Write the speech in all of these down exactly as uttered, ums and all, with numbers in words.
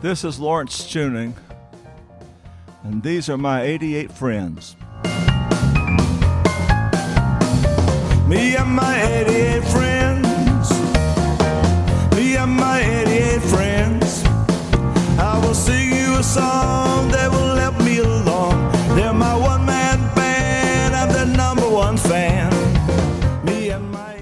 This is Lawrence Tuning, and these are my eighty-eight friends. Me and my eighty-eight friends, me and my eighty-eight friends, I will sing you a song that will help me along. They're my one-man band, I'm their number one fan. Me and my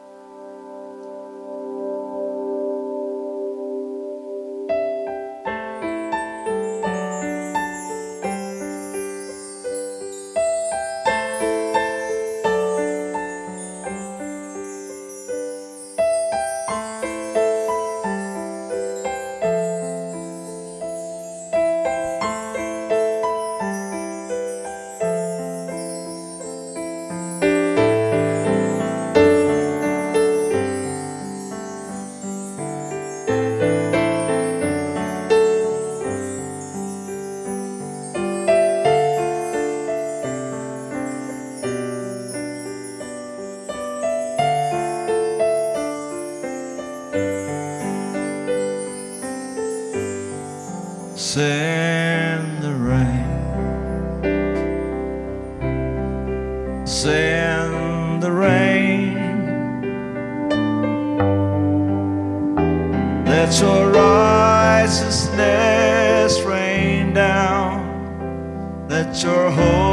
send the rain, send the rain, let your righteousness rain down, let your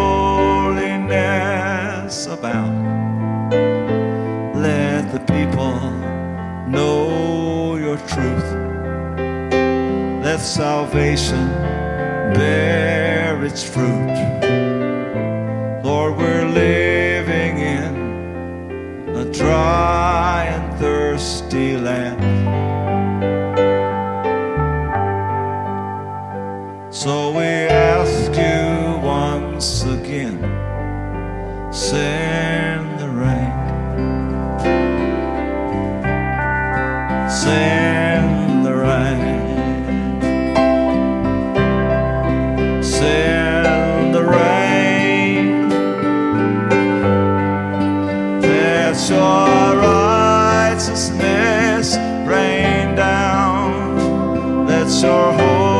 holiness abound, let the people know your truth. Let salvation bear its fruit. Lord, we're living in a dry and thirsty land. So we ask you once again, send the rain, send the rain. Send the rain, let your righteousness rain down, let your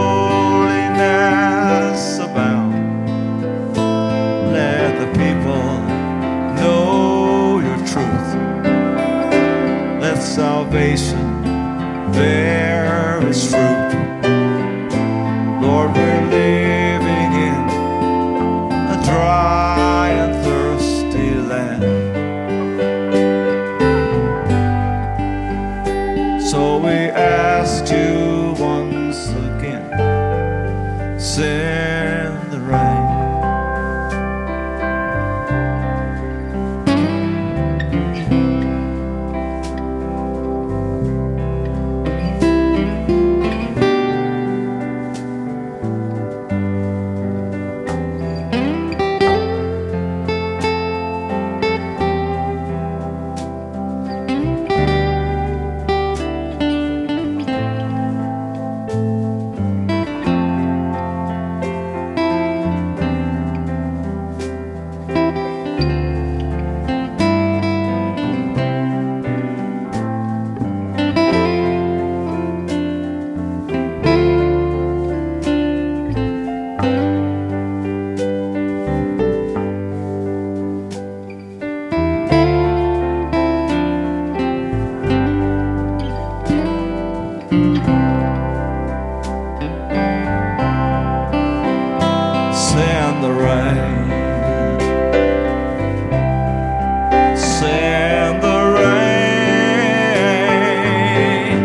holiness abound, let the people know your truth, let salvation bear its fruit. Lord, we're living in a dry and thirsty land. So we ask you once again, send the rain. Send the rain, send the rain,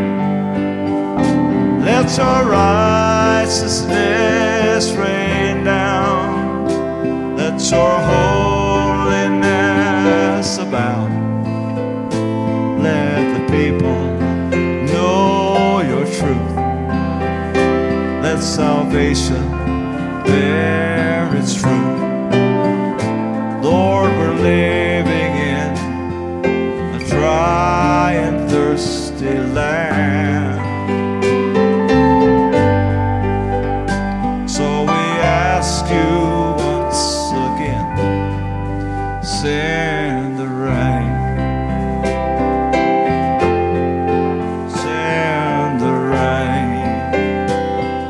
let your righteousness rain down, let your holiness abound, let the people know your truth, let salvation bear its fruit. Lord, we're living in a dry and thirsty land. So we ask you once again, send the rain, send the rain.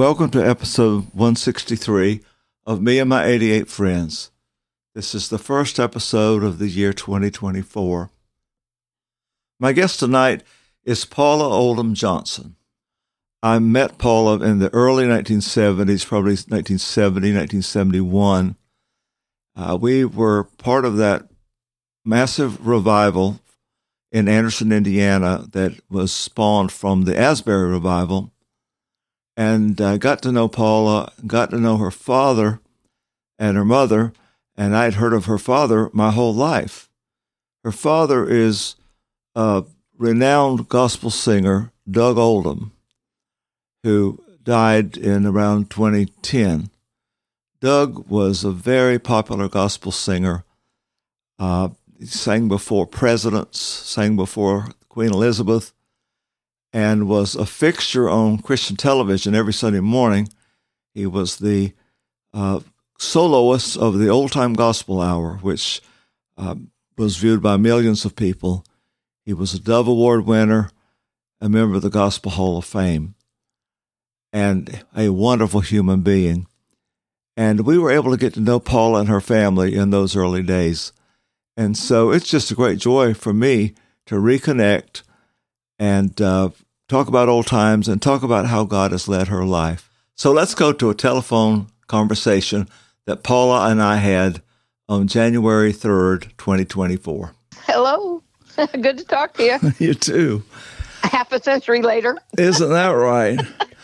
Welcome to episode one sixty-three of Me and My eighty-eight Friends. This is the first episode of the year twenty twenty-four. My guest tonight is Paula Oldham Johnson. I met Paula in the early nineteen seventies, probably nineteen seventy, nineteen seventy-one. Uh, we were part of that massive revival in Anderson, Indiana, that was spawned from the Asbury Revival. And I uh, got to know Paula, got to know her father and her mother, and I'd heard of her father my whole life. Her father is a renowned gospel singer, Doug Oldham, who died in around twenty ten. Doug was a very popular gospel singer. Uh, he sang before presidents, sang before Queen Elizabeth, and was a fixture on Christian television every Sunday morning. He was the uh, soloist of the Old Time Gospel Hour, which uh, was viewed by millions of people. He was a Dove Award winner, a member of the Gospel Hall of Fame, and a wonderful human being. And we were able to get to know Paula and her family in those early days. And so it's just a great joy for me to reconnect and uh, talk about old times and talk about how God has led her life. So let's go to a telephone conversation that Paula and I had on January third, twenty twenty-four. Hello. Good to talk to you. You too. Half a century later. Isn't that right?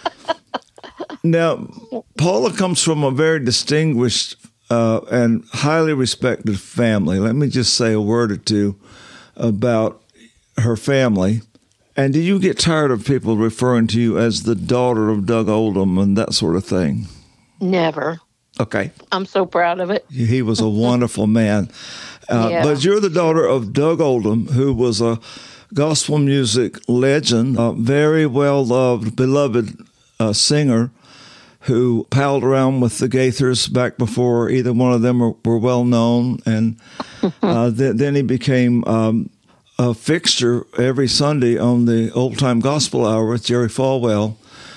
Now, Paula comes from a very distinguished uh, and highly respected family. Let me just say a word or two about her family. And do you get tired of people referring to you as the daughter of Doug Oldham and that sort of thing? Never. Okay. I'm so proud of it. He was a wonderful man. Uh, yeah. But you're the daughter of Doug Oldham, who was a gospel music legend, a very well-loved, beloved uh, singer who palled around with the Gaithers back before either one of them were, were well-known. And uh, th- then he became um, a fixture every Sunday on the Old Time Gospel Hour with Jerry Falwell.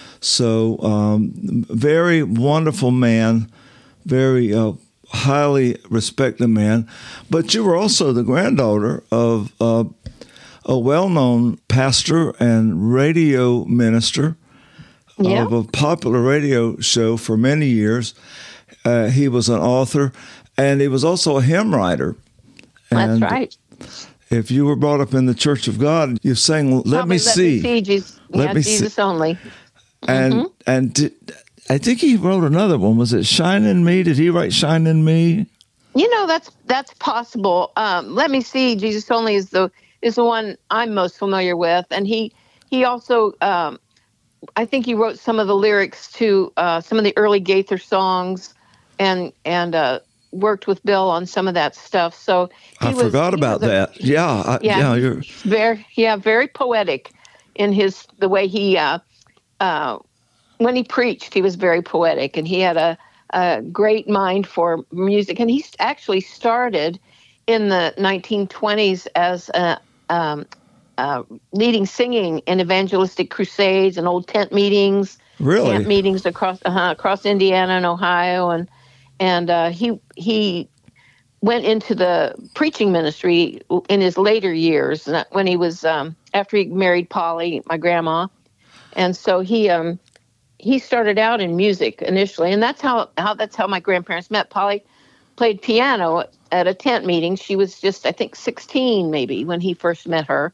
So um, very wonderful man, very uh, highly respected man. But you were also the granddaughter of uh, a well-known pastor and radio minister yeah. of a popular radio show for many years. Uh, he was an author, and he was also a hymn writer. And That's right. If you were brought up in the Church of God, you sang, Let Probably Me let See. Me see Jesus. Let yeah, me Jesus see. only. And, mm-hmm. and did, I think he wrote another one. Was it Shine in Me? Did he write Shine in Me? You know, that's that's possible. Um, Let Me See, Jesus Only is the is the one I'm most familiar with. And he, he also... Um, I think he wrote some of the lyrics to uh, some of the early Gaither songs, and and uh, worked with Bill on some of that stuff. So he I was, forgot about a, that. Yeah, I, yeah, yeah, you're very yeah very poetic in his the way he uh, uh, when he preached. He was very poetic, and he had a, a great mind for music. And he actually started in the nineteen twenties as a um, Uh, leading singing in evangelistic crusades and old tent meetings, really camp meetings across uh, across Indiana and Ohio, and and uh, he he went into the preaching ministry in his later years when he was um, after he married Polly, my grandma, and so he um, he started out in music initially, and that's how how that's how my grandparents met. Polly played piano at a tent meeting. She was just I think sixteen maybe when he first met her.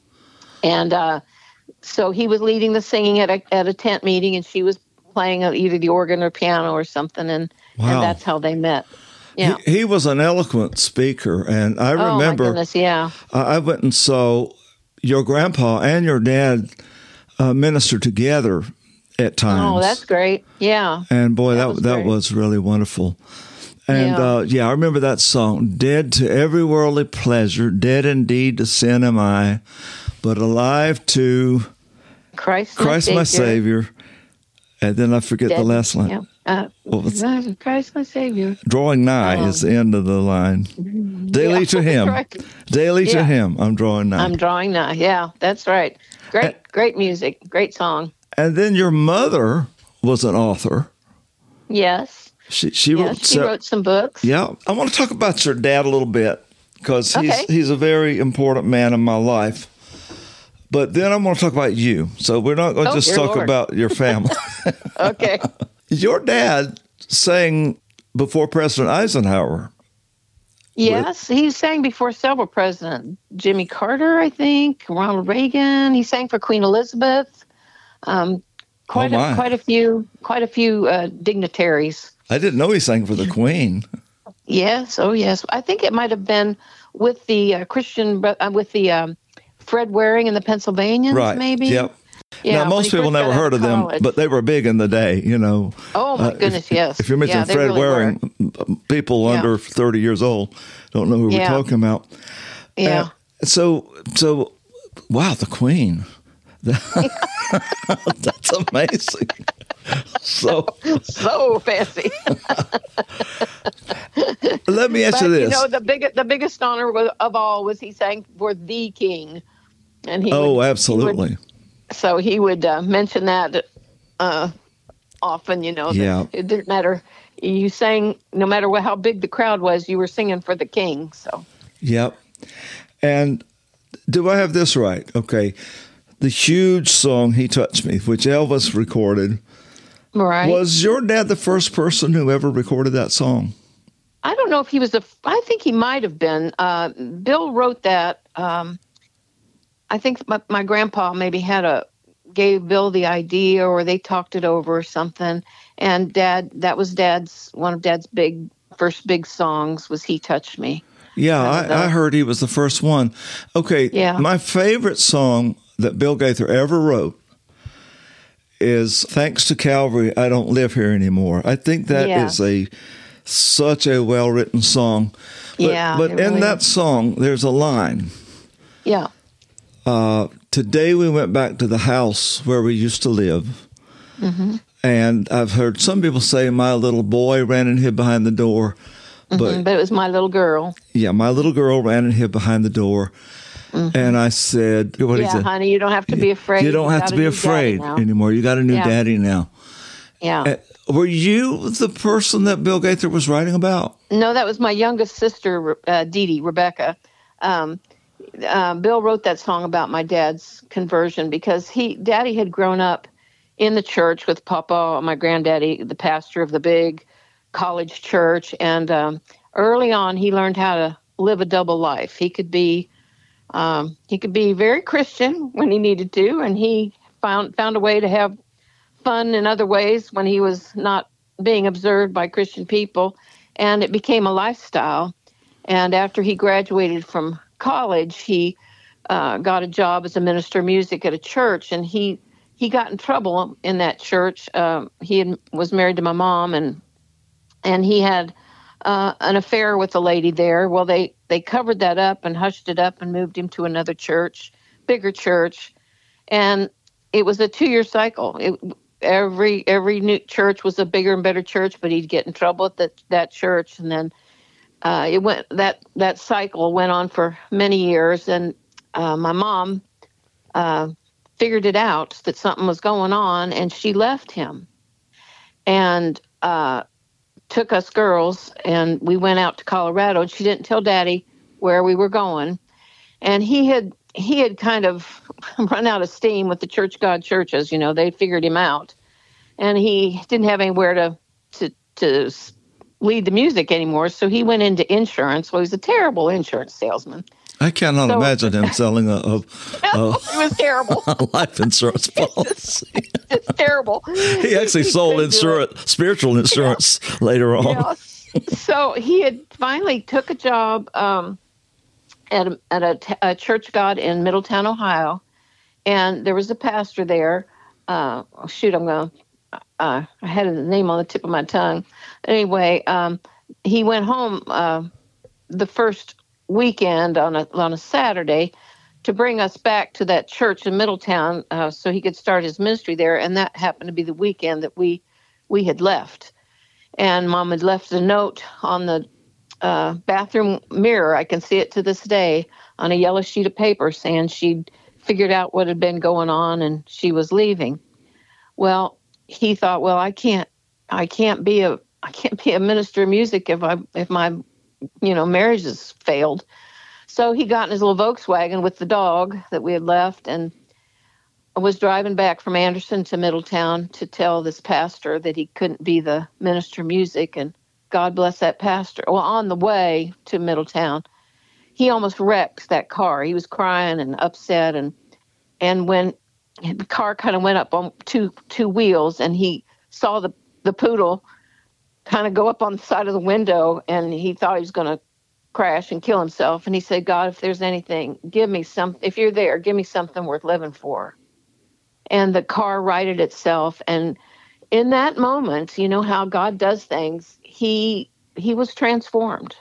And uh, so he was leading the singing at a at a tent meeting, and she was playing either the organ or piano or something, and, wow. and that's how they met. Yeah, he, he was an eloquent speaker, and I remember. Oh my goodness, yeah. I went and saw your grandpa and your dad uh, minister together at times. Oh, that's great. Yeah. And boy, that that was, that was really wonderful. And yeah. Uh, yeah, I remember that song. Dead to every worldly pleasure, dead indeed to sin am I, but alive to Christ, Christ my my Savior. Savior. And then I forget Dead, the last line. Yeah. Uh, What was- Christ my Savior. Drawing nigh Oh. is the end of the line. Daily Yeah, to him. that's right. Daily to Yeah. him. I'm drawing nigh. I'm drawing nigh. Yeah, that's right. Great, And- great music. Great song. And then your mother was an author. Yes. She she yes, wrote she se- wrote some books. Yeah, I want to talk about your dad a little bit because he's Okay. he's a very important man in my life. But then I'm going to talk about you. So we're not going to Oh, just dear talk Lord. about your family. Okay. Your dad sang before President Eisenhower. Yes, he sang before several presidents. Jimmy Carter, I think, Ronald Reagan. He sang for Queen Elizabeth. Um, quite Oh, my. a quite a few quite a few uh, dignitaries. I didn't know he sang for the Queen. Yes, oh yes. I think it might have been with the uh, Christian bro- uh, with the um, Fred Waring and the Pennsylvanians, Right. maybe. Yep. Yeah, now, when most he people first got never out heard of them, college. but they were big in the day, you know. Oh, my Uh, if- goodness, yes. If you mention Yeah, they Fred really Waring, were. people Yeah. under thirty years old don't know who Yeah. we're talking about. Yeah. Uh, so, so, wow, the Queen. That's amazing. So, So fancy. let me ask But you you this. know, the biggest the biggest honor was, of all was he sang for the King, and he oh, would, absolutely. he would, so he would uh, mention that uh, often. You know, that Yeah. it didn't matter. You sang no matter what, how big the crowd was. You were singing for the King. So Yep. And do I have this right? Okay. The huge song "He Touched Me," which Elvis recorded, right. was your dad the first person who ever recorded that song? I don't know if he was a. I think he might have been. Uh, Bill wrote that. Um, I think my, my grandpa maybe had a gave Bill the idea, or they talked it over or something. And Dad, that was Dad's one of Dad's big first big songs was "He Touched Me." Yeah, And, uh, I, I heard he was the first one. Okay, Yeah. my favorite song that Bill Gaither ever wrote is "Thanks to Calvary, I Don't Live Here Anymore." I think that Yeah. is a such a well written song. But, Yeah, but it in really that is. song, there's a line. Yeah. Uh, Today we went back to the house where we used to live. Mm-hmm. And I've heard some people say my little boy ran and hid behind the door. But Mhm, but it was my little girl. yeah, my little girl ran and hid behind the door. And I said, what Mm-hmm. Yeah, he said? honey, you don't have to be afraid. You don't have got to a be new daddy afraid now. anymore. You got a new Yeah. daddy now. Yeah. Uh, were you the person that Bill Gaither was writing about? No, that was my youngest sister, uh, Dee Dee, Rebecca. Um, uh, Bill wrote that song about my dad's conversion because he, Daddy had grown up in the church with Papa, my granddaddy, the pastor of the big college church. And um, early on, he learned how to live a double life. He could be, um, he could be very Christian when he needed to, and he found found a way to have fun in other ways when he was not being observed by Christian people, and it became a lifestyle. And after he graduated from college, he uh, got a job as a minister of music at a church, and he he got in trouble in that church. Um, he had, was married to my mom, and and he had uh, an affair with a lady there. Well, they they covered that up and hushed it up and moved him to another church, bigger church, and it was a two-year cycle. It, every every new church was a bigger and better church, but he'd get in trouble at the, that church, and then uh, it went that that cycle went on for many years. And uh, my mom uh, figured it out that something was going on, and she left him and uh, took us girls, and we went out to Colorado. And she didn't tell Daddy where we were going, and he had he had kind of run out of steam with the Church God churches. You know, they figured him out, and he didn't have anywhere to to to lead the music anymore. So he went into insurance. Well, he's a terrible insurance salesman. I cannot So- imagine him selling a, a, a, It was terrible. a life insurance policy. It's terrible. He actually sold couldn't do it. insurance, spiritual insurance later on. Yeah. So he had finally took a job um, at a, at a, t- a church God in Middletown, Ohio, and there was a pastor there. Uh, oh, shoot, I'm going. Uh, I had his name on the tip of my tongue. Anyway, um, he went home uh, the first weekend on a on a Saturday to bring us back to that church in Middletown, uh, so he could start his ministry there. And that happened to be the weekend that we we had left. And Mom had left a note on the uh, bathroom mirror. I can see it to this day on a yellow sheet of paper saying she'd figured out what had been going on and she was leaving. Well, he thought, well, I can't, I can't be a, I can't be a minister of music if I, if my, you know, marriage has failed. So he got in his little Volkswagen with the dog that we had left and was driving back from Anderson to Middletown to tell this pastor that he couldn't be the minister of music. And God bless that pastor. Well, on the way to Middletown, he almost wrecked that car. He was crying and upset. And, and when the car kind of went up on two, two wheels and he saw the, the poodle kind of go up on the side of the window and he thought he was going to crash and kill himself. And he said, God, if there's anything, give me some, if you're there, give me something worth living for. And the car righted itself. And in that moment, you know how God does things, he, he was transformed.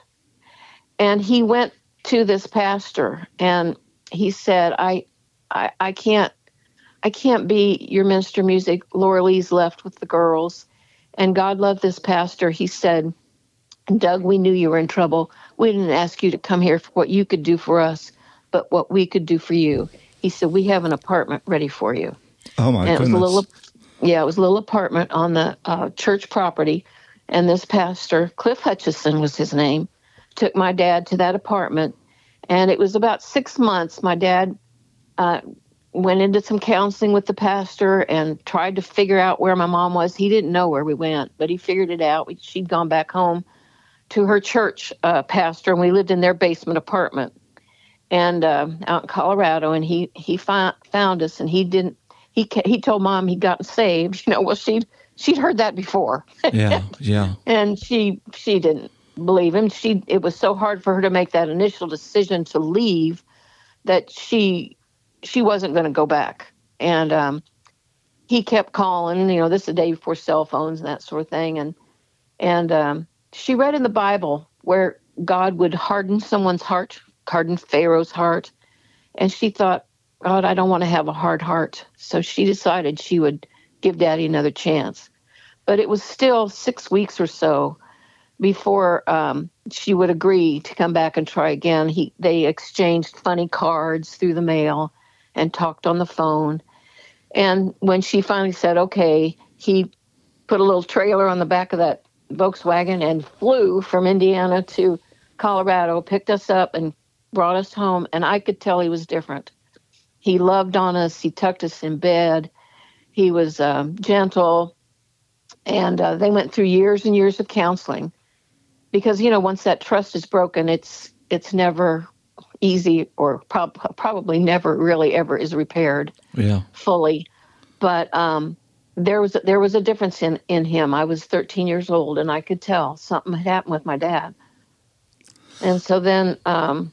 And he went to this pastor and he said, I, I, I can't, I can't be your minister of music. Laura Lee's left with the girls. And God loved this pastor. He said, Doug, we knew you were in trouble. We didn't ask you to come here for what you could do for us, but what we could do for you. He said, we have an apartment ready for you. Oh, my and goodness. It was a little, yeah, it was a little apartment on the uh, church property. And this pastor, Cliff Hutchison was his name, took my dad to that apartment. And it was about six months. My dad uh, went into some counseling with the pastor and tried to figure out where my mom was. He didn't know where we went, but he figured it out. She'd gone back home to her church uh, pastor, and we lived in their basement apartment and uh, out in Colorado. And he he fi- found us, and he didn't. He ca- he told Mom he'd gotten saved. You know, well she'd she'd heard that before. Yeah, yeah. And she she didn't believe him. She it was so hard for her to make that initial decision to leave that she she wasn't going to go back. And um, he kept calling. You know, this is the day before cell phones and that sort of thing. And and um, she read in the Bible where God would harden someone's heart, harden Pharaoh's heart. And she thought, God, I don't want to have a hard heart. So she decided she would give Daddy another chance. But it was still six weeks or so before um, she would agree to come back and try again. He They exchanged funny cards through the mail and talked on the phone. And when she finally said, okay, he put a little trailer on the back of that Volkswagen and flew from Indiana to Colorado, picked us up and brought us home. And I could tell he was different. He loved on us. He tucked us in bed. He was um, gentle. And uh, they went through years and years of counseling because, you know, once that trust is broken, it's it's never easy or prob- probably never really ever is repaired yeah. fully. But um, there was there was a difference in, in him. I was thirteen years old, and I could tell something had happened with my dad. And so then um,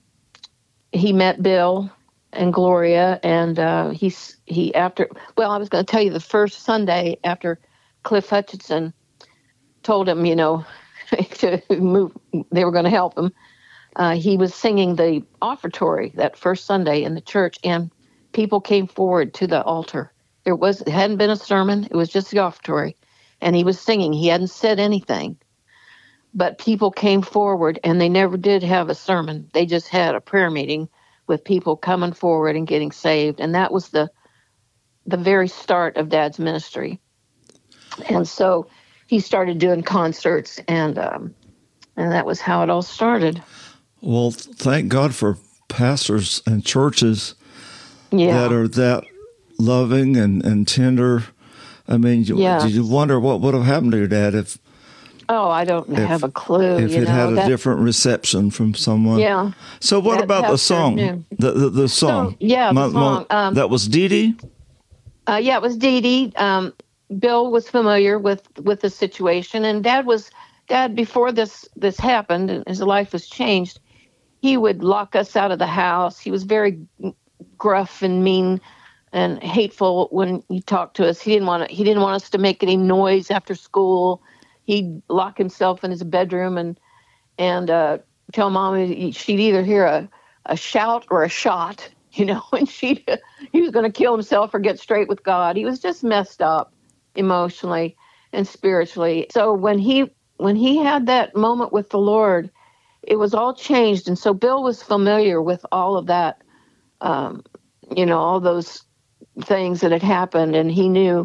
he met Bill and Gloria, and uh, he he after well, I was going to tell you the first Sunday after Cliff Hutchison told him, you know, to move, they were going to help him. Uh, he was singing the offertory that first Sunday in the church, and people came forward to the altar. There was it hadn't been a sermon; it was just the offertory, and he was singing. He hadn't said anything, but people came forward, and they never did have a sermon. They just had a prayer meeting with people coming forward and getting saved, and that was the the very start of Dad's ministry. And so he started doing concerts, and um, and that was how it all started. Well, thank God for pastors and churches yeah. that are that loving and, and tender. I mean, you, yeah. did you wonder what would have happened to your dad if Oh, I don't if, have a clue. If you it know, had a that, different reception from someone. Yeah. So what that about the song? The, the the song. So, yeah, the my, song. My, Um, that was Dee Dee? Uh, yeah, it was Dee Dee. Um, Bill was familiar with, with the situation, and Dad was Dad before this this happened and his life was changed. He would lock us out of the house. He was very gruff and mean and hateful when he talked to us. He didn't want to, he didn't want us to make any noise after school. He'd lock himself in his bedroom and and uh, tell Mom she'd either hear a, a shout or a shot, you know, and she he was going to kill himself or get straight with God. He was just messed up emotionally and spiritually. So when he when he had that moment with the Lord, it was all changed. And so Bill was familiar with all of that, um, you know, all those things that had happened, and he knew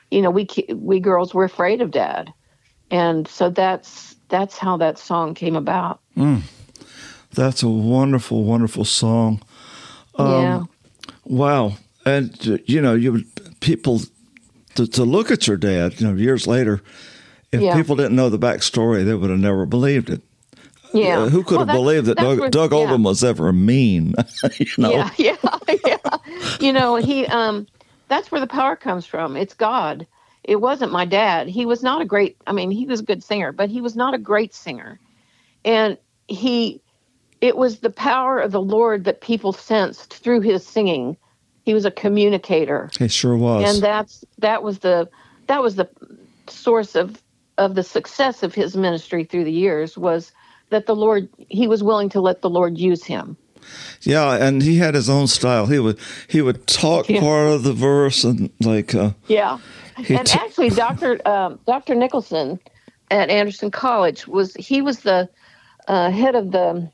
you know, we we girls were afraid of Dad, and so that's that's how that song came about. Mm. That's a wonderful, wonderful song. Um, yeah. Wow. And, uh, you know, you people to, to look at your dad, you know, years later, if yeah. people didn't know the backstory, they would have never believed it. Yeah. Uh, who could well, have believed that Doug, where, Doug Oldham yeah. was ever mean? you know? Yeah, yeah, yeah. You know, he, um, that's where the power comes from. It's God. It wasn't my dad. He was not a great, I mean, he was a good singer, but he was not a great singer. And he, it was the power of the Lord that people sensed through his singing. He was a communicator. He sure was. And that's that was the that was the source of of the success of his ministry through the years, was that the Lord, he was willing to let the Lord use him. Yeah, and he had his own style. He would he would talk yeah. part of the verse and like uh, yeah. And t- actually, Doctor Um, Doctor Nicholson at Anderson College was he was the uh, head of the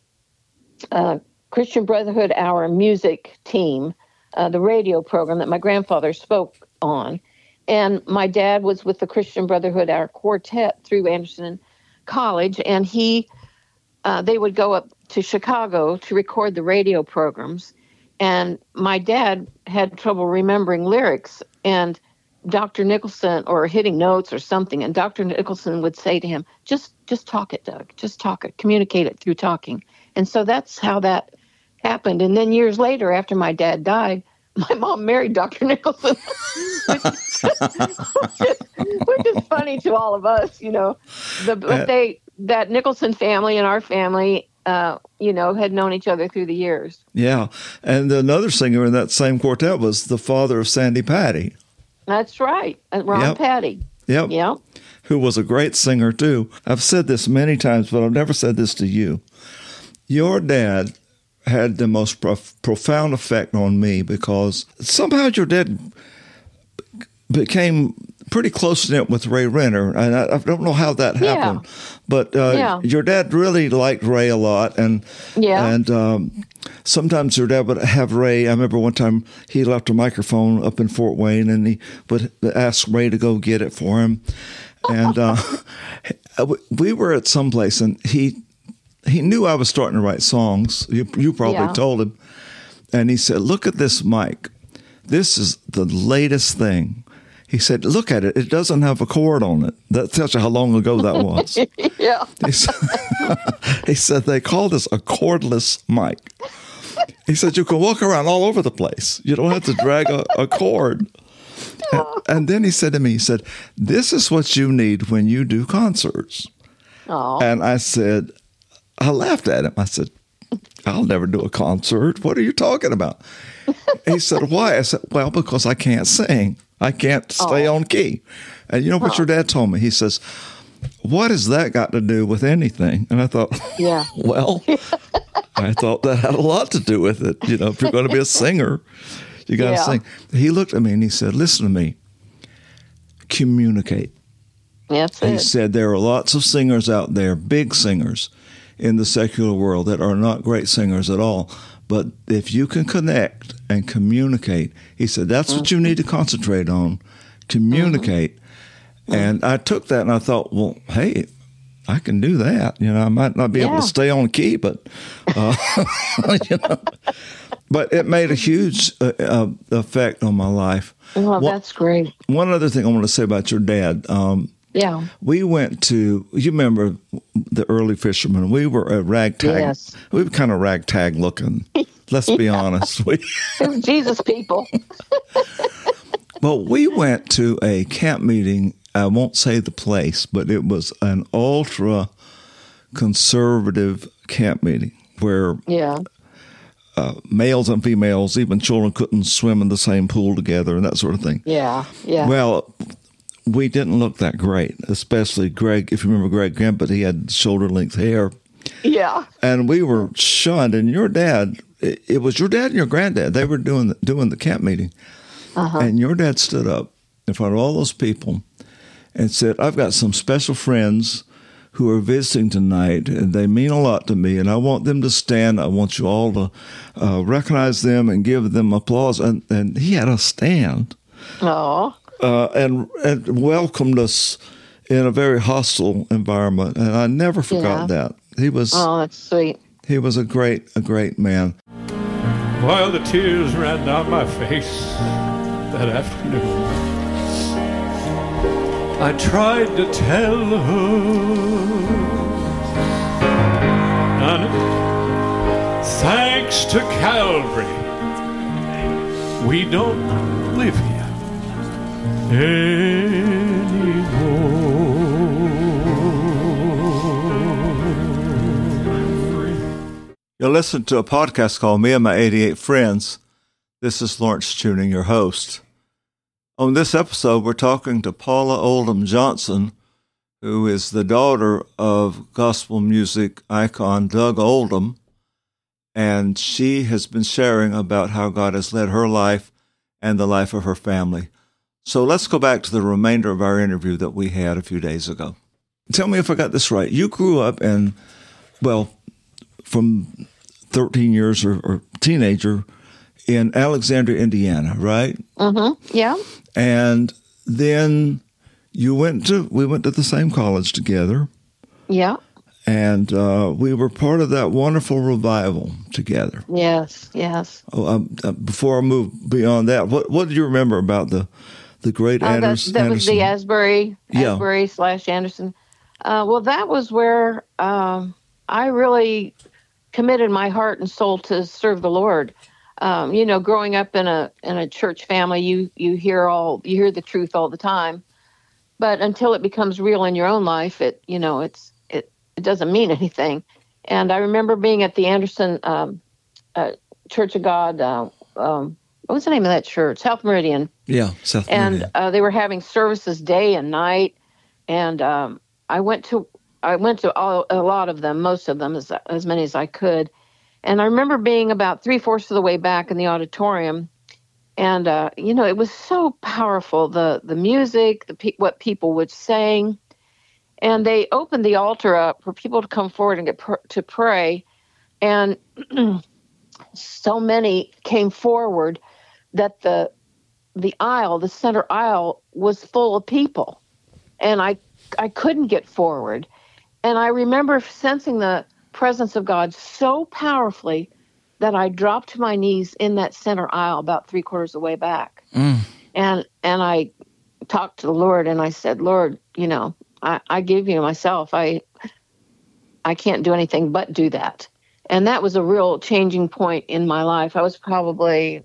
Uh, Christian Brotherhood Hour music team, uh, the radio program that my grandfather spoke on. And my dad was with the Christian Brotherhood Hour quartet through Anderson College, and he, uh, they would go up to Chicago to record the radio programs. And my dad had trouble remembering lyrics, and Doctor Nicholson, or hitting notes or something, and Doctor Nicholson would say to him, just, just talk it, Doug, just talk it, communicate it through talking. And so that's how that happened. And then years later, after my dad died, my mom married Doctor Nicholson, which, which, is, which is funny to all of us, you know. The, but they, that Nicholson family and our family, uh, you know, had known each other through the years. Yeah. And another singer in that same quartet was the father of Sandy Patty. That's right. Ron yep. Patty. Yep. Yep. Who was a great singer, too. I've said this many times, but I've never said this to you. Your dad had the most prof- profound effect on me because somehow your dad became pretty close-knit with Ray Renner, and I, I don't know how that happened. Yeah. But uh, yeah. your dad really liked Ray a lot, and yeah. and um, sometimes your dad would have Ray. I remember one time he left a microphone up in Fort Wayne, and he would ask Ray to go get it for him. And uh, we were at some place, and he he knew I was starting to write songs. You, you probably yeah. told him. And he said, "Look at this mic. This is the latest thing." He said, "Look at it. It doesn't have a cord on it." That tells you how long ago that was. yeah. He said, he said, "They call this a cordless mic." He said, "You can walk around all over the place. You don't have to drag a, a cord." And, and then he said to me, he said, "This is what you need when you do concerts." Aww. And I said, I laughed at him. I said, "I'll never do a concert. What are you talking about?" He said, "Why?" I said, "Well, because I can't sing. I can't stay oh. on key." And you know what oh. your dad told me? He says, "What has that got to do with anything?" And I thought, yeah. well, I thought that had a lot to do with it. You know, if you're going to be a singer, you got to yeah. sing. He looked at me and he said, "Listen to me. Communicate." That's he it. said, "There are lots of singers out there, big singers in the secular world that are not great singers at all. But if you can connect and communicate," he said, "that's mm-hmm. what you need to concentrate on, communicate." Mm-hmm. And I took that and I thought, well, hey, I can do that. You know, I might not be yeah. able to stay on key, but, uh, you know, but it made a huge uh, uh, effect on my life. Well, one, that's great. One other thing I want to say about your dad. Um, Yeah. We went to, you remember the early Fishermen. We were a ragtag. Yes. We were kind of ragtag looking. Let's be yeah. honest. We, Jesus people. Well, we went to a camp meeting. I won't say the place, but it was an ultra conservative camp meeting where yeah. uh, males and females, even children, couldn't swim in the same pool together and that sort of thing. Yeah. Yeah. Well, we didn't look that great, especially Greg. If you remember Greg Gambit, he had shoulder-length hair. Yeah. And we were shunned. And your dad, it, it was your dad and your granddad. They were doing the, doing the camp meeting. Uh-huh. And your dad stood up in front of all those people and said, "I've got some special friends who are visiting tonight, and they mean a lot to me, and I want them to stand. I want you all to uh, recognize them and give them applause." And, and he had us stand. Oh. uh, and and welcomed us in a very hostile environment, and I never forgot Yeah. that. He was Oh, that's sweet. he was a great a great man. While the tears ran down my face that afternoon, I tried to tell her, honey, thanks to Calvary, we don't live here anymore. You'll listen to a podcast called Me and My eighty-eight Friends. This is Lawrence Tuning, your host. On this episode, we're talking to Paula Oldham Johnson, who is the daughter of gospel music icon Doug Oldham, and she has been sharing about how God has led her life and the life of her family. So let's go back to the remainder of our interview that we had a few days ago. Tell me if I got this right. You grew up in, well, from thirteen years or, or teenager in Alexandria, Indiana, right? Mm-hmm. Yeah. And then you went to, we went to the same college together, Yeah. and uh, we were part of that wonderful revival together. Yes. Yes. Oh, um, uh, before I move beyond that, what what do you remember about the the great Uh, that Anders, that was the Anderson? Asbury, Yeah. Asbury slash Anderson. Uh, well, that was where um, I really committed my heart and soul to serve the Lord. Um, you know, growing up in a in a church family, you you hear all you hear the truth all the time, but until it becomes real in your own life, it you know it's it it doesn't mean anything. And I remember being at the Anderson um, uh, Church of God. Uh, um, what was the name of that church? South Meridian. Yeah, South And Meridian. uh, they were having services day and night, and um, I went to I went to all, a lot of them, most of them, as as many as I could. And I remember being about three fourths of the way back in the auditorium, and uh, you know it was so powerful, the the music, the pe- what people would sing, and they opened the altar up for people to come forward and get pr- to pray, and so many came forward that the the aisle, the center aisle, was full of people, and I I couldn't get forward. And I remember sensing the presence of God so powerfully that I dropped to my knees in that center aisle about three quarters of the way back. Mm. And and I talked to the Lord, and I said, Lord, you know, I, I give you myself. I I can't do anything but do that. And that was a real changing point in my life. I was probably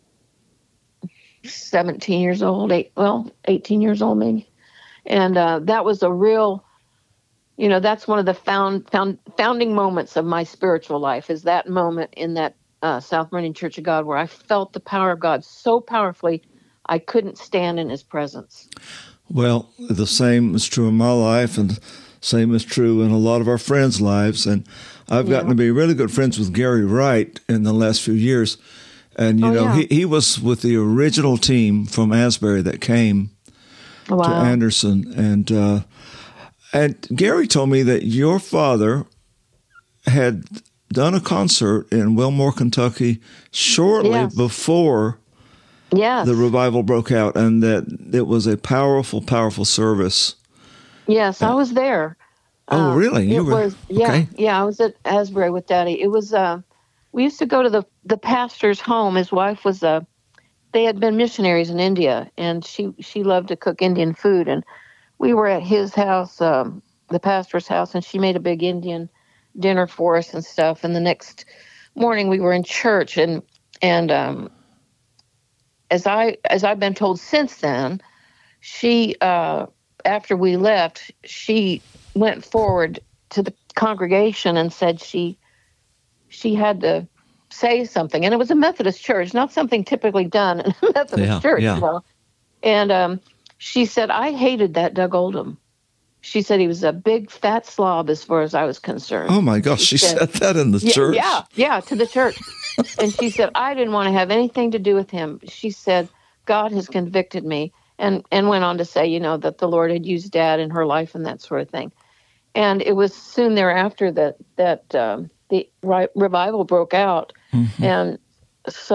seventeen years old, eight, well, eighteen years old maybe. And uh, that was a real, you know, that's one of the found, found founding moments of my spiritual life, is that moment in that uh, South Meridian Church of God where I felt the power of God so powerfully I couldn't stand in his presence. Well, the same is true in my life, and same is true in a lot of our friends' lives. And I've gotten Yeah. to be really good friends with Gary Wright in the last few years. And, you Oh, know, yeah. he, he was with the original team from Asbury that came Wow. to Anderson. And, uh, and Gary told me that your father had done a concert in Wilmore, Kentucky shortly Yes. before Yes. the revival broke out, and that it was a powerful, powerful service. Yes, I was there. Oh, Uh, really? You it were- was, yeah, okay. yeah. I was at Asbury with Daddy. It was. Uh, we used to go to the the pastor's home. His wife was Uh, they had been missionaries in India, and she she loved to cook Indian food. And we were at his house, um, the pastor's house, and she made a big Indian dinner for us and stuff. And the next morning, we were in church, and and um, as I as I've been told since then, she. Uh, after we left, she went forward to the congregation and said she she had to say something. And it was a Methodist church, not something typically done in a Methodist Yeah, church. yeah. You know? And um, she said, I hated that Doug Oldham. She said he was a big fat slob as far as I was concerned. Oh, my gosh, she said- said that in the Yeah, church? Yeah, yeah, to the church. And she said, I didn't want to have anything to do with him. She said, God has convicted me. And and went on to say, you know, that the Lord had used Dad in her life and that sort of thing. And it was soon thereafter that that um, the ri- revival broke out. Mm-hmm. And so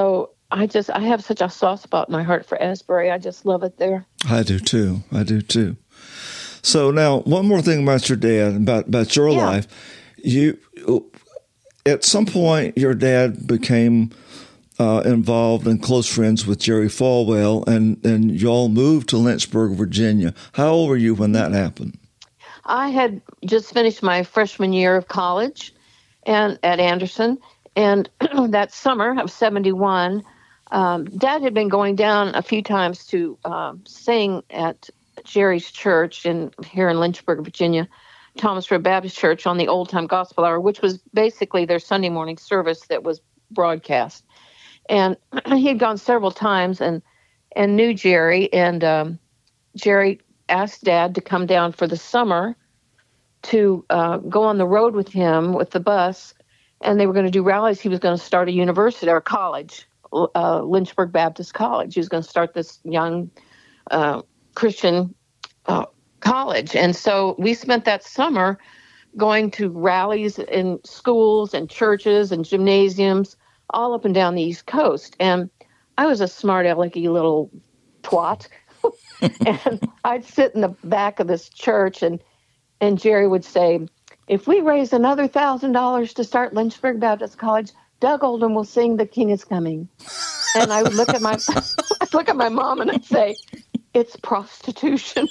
I just, I have such a soft spot in my heart for Asbury. I just love it there. I do too. I do too. So now, one more thing about your dad, about about your Yeah. life. You, at some point, your dad became uh, involved and close friends with Jerry Falwell, and and y'all moved to Lynchburg, Virginia. How old were you when that happened? I had just finished my freshman year of college, and at Anderson, and that summer of seventy-one, um, Dad had been going down a few times to um, sing at Jerry's church in here in Lynchburg, Virginia, Thomas Road Baptist Church, on the Old Time Gospel Hour, which was basically their Sunday morning service that was broadcast. And he had gone several times and and knew Jerry, and um, Jerry asked Dad to come down for the summer to uh, go on the road with him with the bus, and they were going to do rallies. He was going to start a university or a college, uh, Lynchburg Baptist College. He was going to start this young uh, Christian uh, college. And so we spent that summer going to rallies in schools and churches and gymnasiums all up and down the East Coast. And I was a smart alecky little twat. And I'd sit in the back of this church, and and Jerry would say, if we raise another thousand dollars to start Lynchburg Baptist College, Doug Oldham will sing "The King is Coming." And I would look at my I'd look at my mom and I'd say, it's prostitution.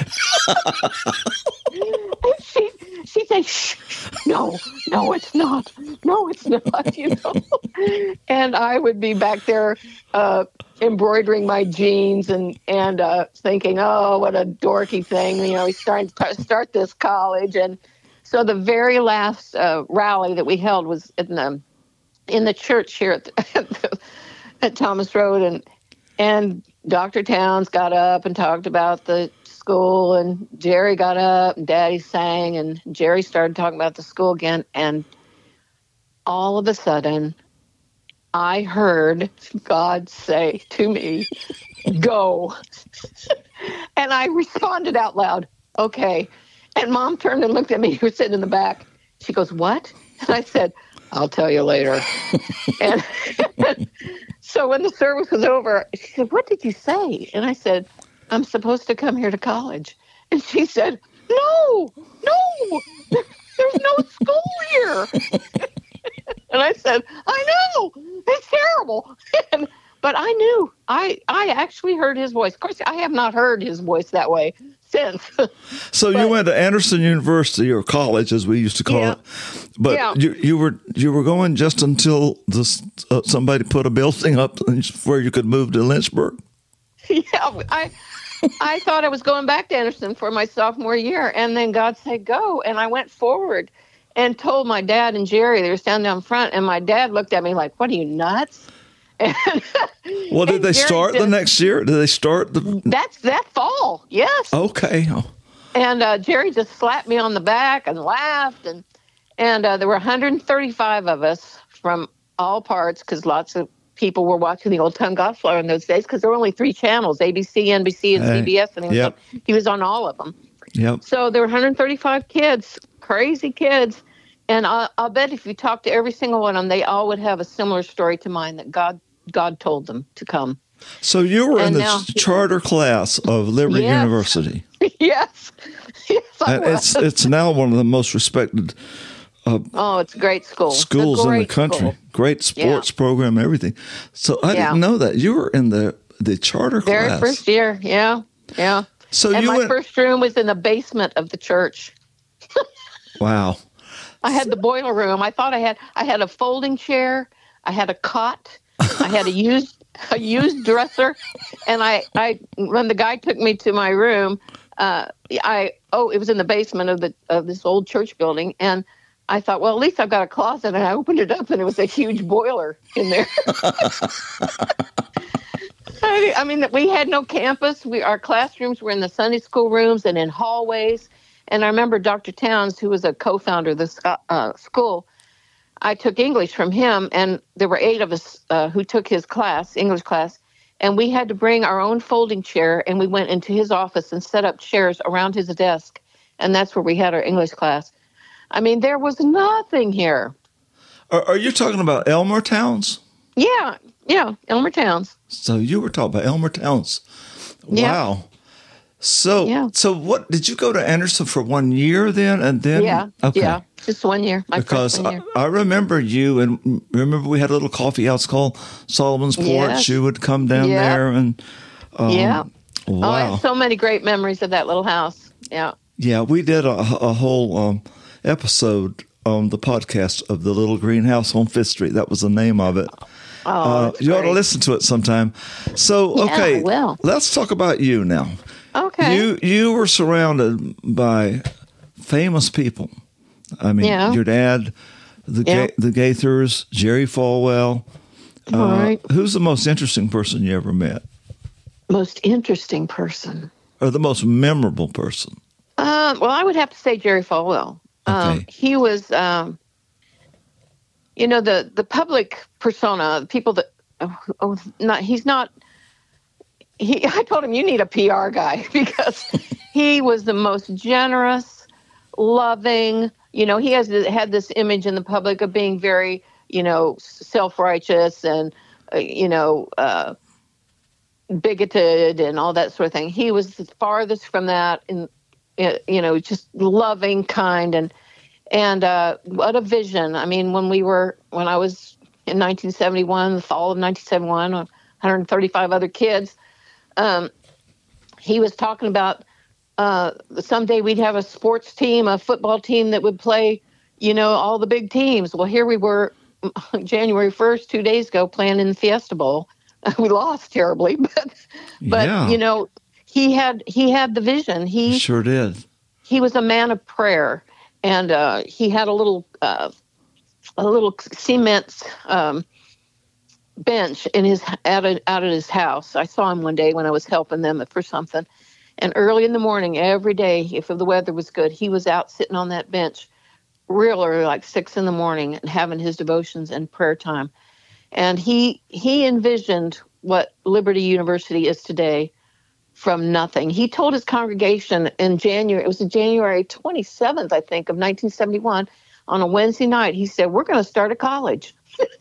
And she she'd say, shh, no, no, it's not. No, it's not, you know. And I would be back there uh, embroidering my jeans and, and uh, thinking, oh, what a dorky thing. You know, he's starting to start this college. And so the very last uh, rally that we held was in the, in the church here at, the, at Thomas Road. And, and Doctor Towns got up and talked about the school, and Jerry got up and Daddy sang, and Jerry started talking about the school again. And all of a sudden, I heard God say to me, go. And I responded out loud, okay. And Mom turned and looked at me, who was sitting in the back. She goes, what? And I said, I'll tell you later. and so when the service was over, she said, what did you say? And I said, I'm supposed to come here to college. And she said, no, no, there's no school here. And I said, I know, it's terrible. And, but I knew, I, I actually heard his voice. Of course, I have not heard his voice that way since. So but, you went to Anderson University, or college, as we used to call yeah. it. But yeah. you, you were you were going just until this, uh, somebody put a building up where you could move to Lynchburg? Yeah, I I thought I was going back to Anderson for my sophomore year, and then God said go, and I went forward and told my dad and Jerry. They were standing down front, and my dad looked at me like, what are you, nuts? And, well, did they Jerry start just, the next year? Did they start the? That's that fall. Yes. Okay. And uh, Jerry just slapped me on the back and laughed, and and uh, there were one hundred thirty-five of us from all parts, because lots of people were watching the Old Time Gospel Hour in those days, because there were only three channels: A B C, N B C, and hey, C B S, and he was, yep. on, he was on all of them. Yep. So there were one hundred thirty-five kids, crazy kids, and I'll, I'll bet if you talk to every single one of them, they all would have a similar story to mine, that God God told them to come. So you were and in the now, charter class of Liberty yes. University. Yes. Yes, I and was. It's it's now one of the most respected uh, oh, it's a great school. schools great in the country. School. Great sports yeah. program, everything. So I yeah. didn't know that. You were in the, the charter Very class. first year, yeah. Yeah. So and you my went, first room was in the basement of the church. Wow. I had the boiler room. I thought I had I had a folding chair, I had a cot, I had a used a used dresser, and I, I when the guy took me to my room, uh, I oh it was in the basement of the of this old church building, and I thought, well, at least I've got a closet, and I opened it up, and it was a huge boiler in there. I, I mean, we had no campus. We our classrooms were in the Sunday school rooms and in hallways. And I remember Doctor Towns, who was a co-founder of the uh, school. I took English from him, and there were eight of us uh, who took his class, English class, and we had to bring our own folding chair, and we went into his office and set up chairs around his desk, and that's where we had our English class. I mean, there was nothing here. Are, are you talking about Elmer Towns? Yeah, Yeah, Elmer Towns. So you were taught by Elmer Towns. Yeah. Wow. So, Yeah. so what did you go to Anderson for one year then, and then? Yeah, Okay. yeah, just one year. My Because freshman I, year. I remember you, and remember we had a little coffee house called Solomon's Porch. Yes. You would come down Yeah. there, and um, yeah. Oh, I wow, have so many great memories of that little house. Yeah. yeah, we did a, a whole um, episode on the podcast of the Little Greenhouse on Fifth Street. That was the name of it. Oh, Uh, that's you ought to great. listen to it sometime. So, Yeah, okay, I will. let's talk about you now. Okay. You you were surrounded by famous people. I mean, Yeah. your dad, the Yeah. Ga- the Gaithers, Jerry Falwell. Uh, Right. Who's the most interesting person you ever met, Most interesting person. or the most memorable person? Um, well, I would have to say Jerry Falwell. Um, Okay. he was, um, you know, the the public persona, the people that, oh, oh, not he's not. He, I told him you need a P R guy because he was the most generous, loving. You know, he has had this image in the public of being very, you know, self-righteous and, uh, you know, uh, bigoted and all that sort of thing. He was the farthest from that, and you know, just loving, kind, and and uh, what a vision. I mean, when we were when I was in nineteen seventy-one, the fall of nineteen seventy-one, one hundred thirty-five other kids. Um, he was talking about uh, someday we'd have a sports team, a football team that would play, you know, all the big teams. Well, here we were, January first, two days ago, playing in the Fiesta Bowl. We lost terribly, but but Yeah. you know, he had he had the vision. You He sure did. he was a man of prayer, and uh, he had a little uh, a little cement um, bench in his out of, out at his house. I saw him one day when I was helping them for something, and early in the morning every day, if the weather was good, he was out sitting on that bench real early, like six in the morning, and having his devotions and prayer time. And he he envisioned what Liberty University is today from nothing. He told his congregation in January, it was January twenty-seventh, I think, of nineteen seventy-one, on a Wednesday night, he said, we're going to start a college.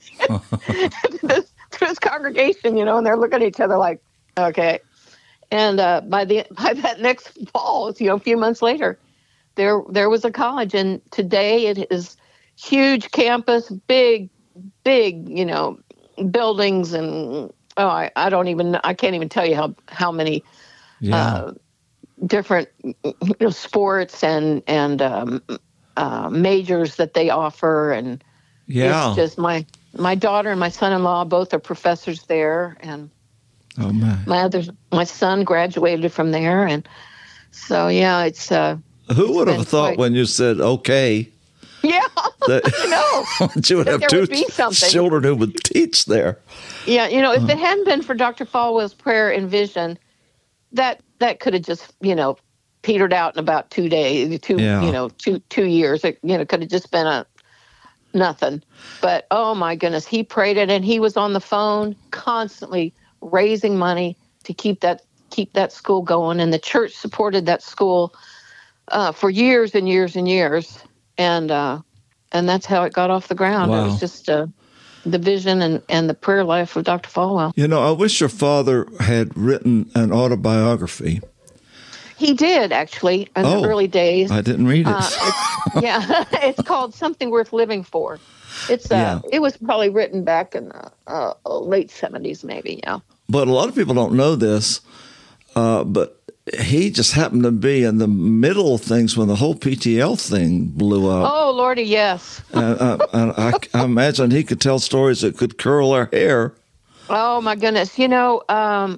to his congregation, you know, and they're looking at each other like, okay. And uh, by the by that next fall, you know, a few months later, there there was a college, and today it is huge campus, big, big, you know, buildings, and oh, I, I don't even I can't even tell you how how many Yeah. uh, different you know, sports and and um, uh, majors that they offer, and yeah. it's just my my daughter and my son-in-law both are professors there, and Oh man. my other my son graduated from there, and so yeah, it's uh, Who would been have thought quite- when you said okay yeah, that you know. that you would that have there two would be something. children who would teach there? Yeah, you know, if it hadn't been for Doctor Falwell's prayer and vision, that that could have just, you know, petered out in about two days, two, Yeah. you know, two two years. It, you know, could have just been a nothing. But oh my goodness, he prayed it, and he was on the phone constantly raising money to keep that keep that school going, and the church supported that school uh, for years and years and years, and uh, and that's how it got off the ground. It Wow. was just uh, the vision and, and the prayer life of Doctor Falwell. You know, I wish your father had written an autobiography. He did, actually, in Oh, the early days. I didn't read it. Uh, it's, yeah, it's called Something Worth Living For. It's uh, Yeah. It was probably written back in the uh, late seventies, maybe, yeah. But a lot of people don't know this. Uh, but he just happened to be in the middle of things when the whole P T L thing blew up. Oh, Lordy, yes. And, uh, and I, I imagine he could tell stories that could curl our hair. Oh, my goodness. You know, um,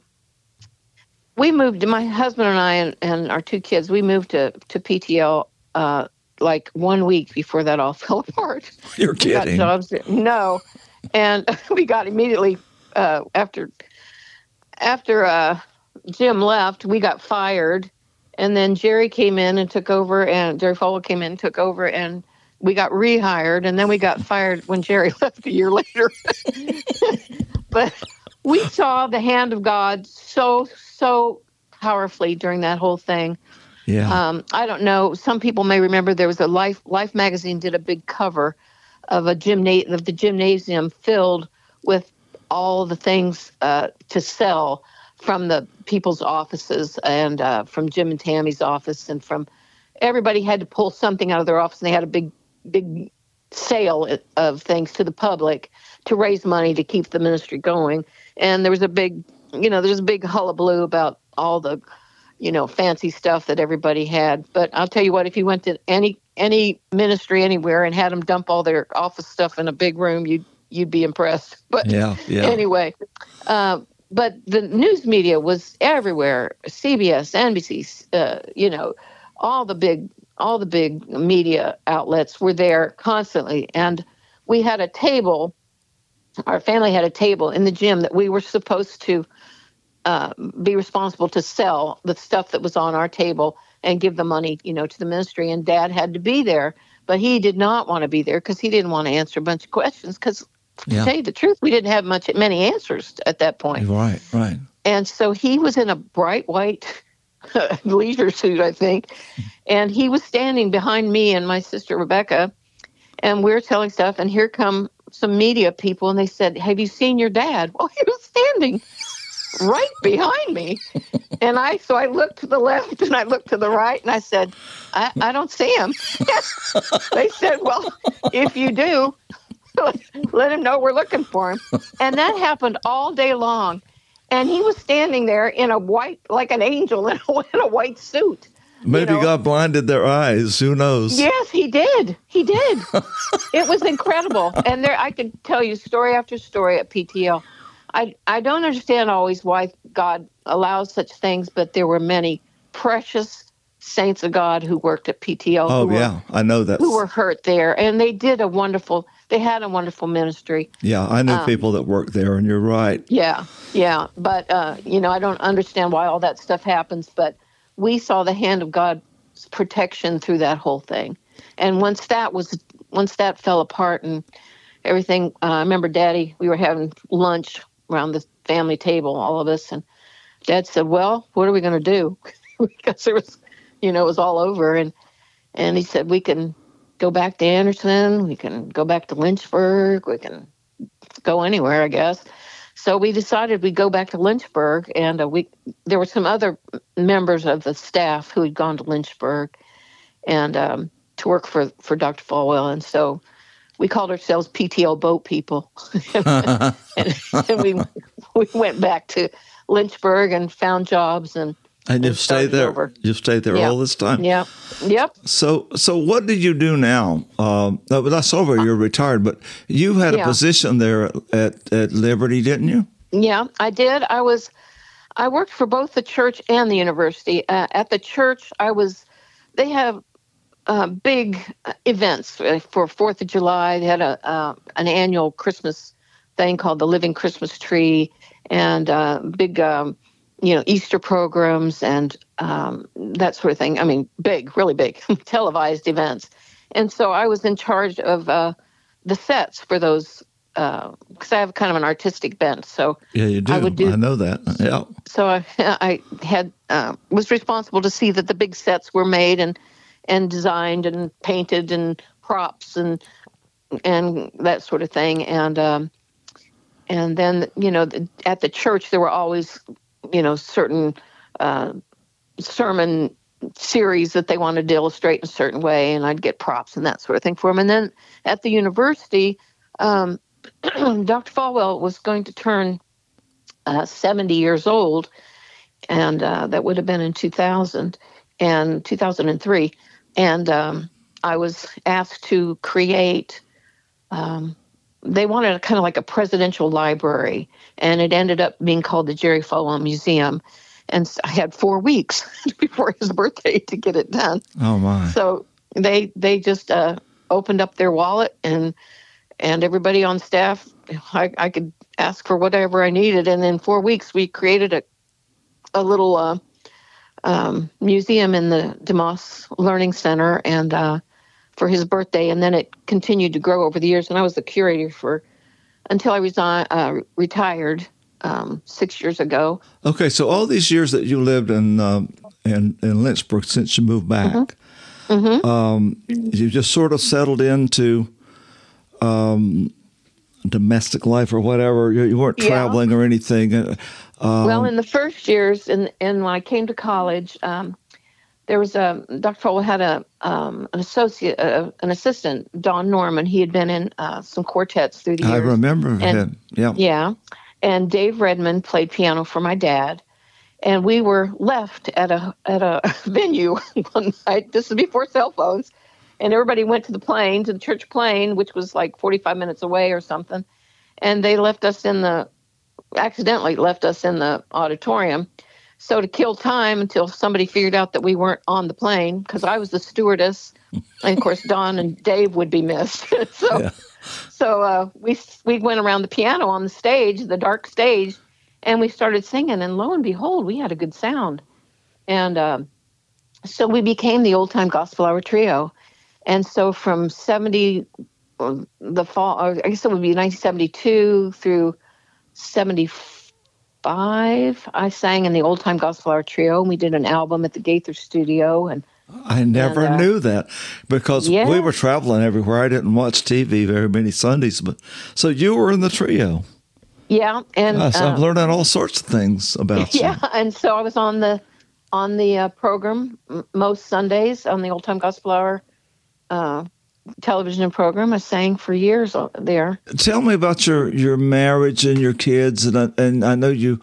we moved, my husband and I and, and our two kids, we moved to, to P T L uh, like one week before that all fell apart. You're We got kidding. jobs. No. And we got immediately uh, after after uh, Jim left, we got fired. And then Jerry came in and took over, and Jerry Falwell came in and took over, and we got rehired. And then we got fired when Jerry left a year later. But we saw the hand of God so, so powerfully during that whole thing. Yeah. Um, I don't know. Some people may remember there was a Life Life magazine did a big cover of a gymna- of the gymnasium filled with all the things uh, to sell from the people's offices and uh, from Jim and Tammy's office, and from everybody had to pull something out of their office, and they had a big, big sale of things to the public to raise money to keep the ministry going. And there was a big, you know, there's a big hullabaloo about all the, you know, fancy stuff that everybody had. But I'll tell you what, if you went to any any ministry anywhere and had them dump all their office stuff in a big room, you'd you'd be impressed. But yeah, yeah. anyway, uh, but the news media was everywhere. C B S, N B C, uh, you know, all the big all the big media outlets were there constantly. And we had a table, our family had a table in the gym that we were supposed to uh, be responsible to sell the stuff that was on our table and give the money, you know, to the ministry. And Dad had to be there, but he did not want to be there because he didn't want to answer a bunch of questions. Because yeah. to tell you the truth, we didn't have much many answers at that point. Right, right. And so he was in a bright white leisure suit, I think, and he was standing behind me and my sister Rebecca, and we were telling stuff. And here come some media people, and they said, "Have you seen your dad?" Well, he was standing right behind me. And I, so I looked to the left and I looked to the right, and I said, I, I don't see him. They said, "Well, if you do, let him know we're looking for him." And that happened all day long. And he was standing there in a white, like an angel in a, in a white suit. Maybe you know? God blinded their eyes. Who knows? Yes, he did. He did. It was incredible. And there, I could tell you story after story at P T L. I, I don't understand always why God allows such things, but there were many precious saints of God who worked at P T L. Oh, who yeah. Were, I know that. Who were hurt there. And they did a wonderful, they had a wonderful ministry. Yeah, I know um, people that work there, and you're right. Yeah, yeah. But, uh, you know, I don't understand why all that stuff happens, but we saw the hand of God's protection through that whole thing. And once that was, once that fell apart and everything, uh, I remember Daddy, we were having lunch around the family table, all of us, and Dad said, "Well, what are we going to do?" Because there was, you know, it was all over. And, and he said, "We can go back to Anderson. We can go back to Lynchburg. We can go anywhere, I guess." So we decided we'd go back to Lynchburg, and uh, we there were some other members of the staff who had gone to Lynchburg and um, to work for, for Doctor Falwell. And so we called ourselves P T L Boat People. and, and we we went back to Lynchburg and found jobs and And you've stayed there. Over. You've stayed there yep. all this time. Yep. Yep. So, so what do you do now? Um, that's over. You're retired, but you had yeah. a position there at, at Liberty, didn't you? Yeah, I did. I was. I worked for both the church and the university. Uh, at the church, I was. They have uh, big events for Fourth of July. They had a uh, an annual Christmas thing called the Living Christmas Tree, and uh, big. Um, you know, Easter programs and um, that sort of thing. I mean, big, really big, televised events. And so I was in charge of uh, the sets for those, because uh, I have kind of an artistic bent. So yeah, you do. I, would do, I know that. Yeah. So I, I had uh, was responsible to see that the big sets were made and and designed and painted and props and and that sort of thing. And um, and then you know, the, at the church there were always you know, certain uh, sermon series that they wanted to illustrate in a certain way, and I'd get props and that sort of thing for them. And then at the university, um, Doctor Falwell was going to turn uh, seventy years old, and uh, that would have been in two thousand and two thousand three. And um, I was asked to create um, they wanted a, kind of like a presidential library, and it ended up being called the Jerry Falwell Museum. And I had four weeks before his birthday to get it done. Oh my! So they they just uh, opened up their wallet, and and everybody on staff, I, I could ask for whatever I needed, and in four weeks we created a a little uh, um, museum in the DeMoss Learning Center, and. Uh, for his birthday, and then it continued to grow over the years. And I was the curator for until I resigned, uh, retired um, six years ago. Okay, so all these years that you lived in um, in, in Lynchburg since you moved back, mm-hmm. Mm-hmm. Um, you just sort of settled into um, domestic life or whatever? You, you weren't Yeah. traveling or anything. Uh, Well, in the first years, and and when I came to college, um, there was a Doctor Folwell had a um, an associate, uh, an assistant, Don Norman. He had been in uh, some quartets through the I years. remember And- him. Yeah. Yeah, and Dave Redmond played piano for my dad, and we were left at a at a venue one night. This is before cell phones, and everybody went to the plane, to the church plane, which was like forty-five minutes away or something, and they left us in the accidentally left us in the auditorium. So to kill time until somebody figured out that we weren't on the plane, because I was the stewardess, and of course Don and Dave would be missed. so, Yeah. so uh, we we went around the piano on the stage, the dark stage, and we started singing. And lo and behold, we had a good sound, and um, so we became the Old Time Gospel Hour Trio. And so from seventy, uh, the fall, I guess it would be nineteen seventy-two through seventy-five, I sang in the Old Time Gospel Hour Trio, and we did an album at the Gaither Studio. And I never And, uh, knew that because yeah. we were traveling everywhere. I didn't watch T V very many Sundays, but so you were in the trio. yeah, and Gosh, uh, I'm learning all sorts of things about yeah, you. and so I was on the on the uh, program m- most Sundays on the Old Time Gospel Hour uh, television program. I sang for years o- there. Tell me about your, your marriage and your kids, and I, and I know you